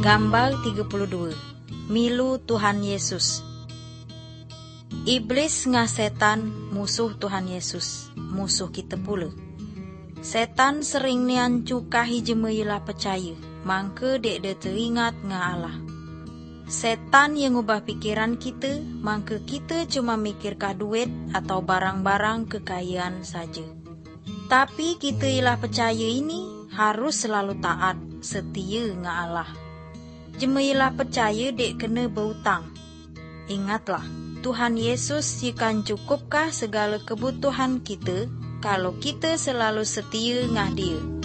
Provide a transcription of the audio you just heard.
Gambar 32. Milu Tuhan Yesus. Iblis ngah setan musuh Tuhan Yesus, musuh kita pula. Setan sering nian cukahi jemailah percaya, mangke dek de teringat ngah Allah. Setan yang ngubah pikiran kita, mangke kita cuma mikirkah duit atau barang-barang kekayaan saja. Tapi kita ialah percaya ini harus selalu taat, setia ngah Allah. Jemailah percaya dek kena berhutang. Ingatlah, Tuhan Yesus akan cukupkah segala kebutuhan kita kalau kita selalu setia ngah Dia.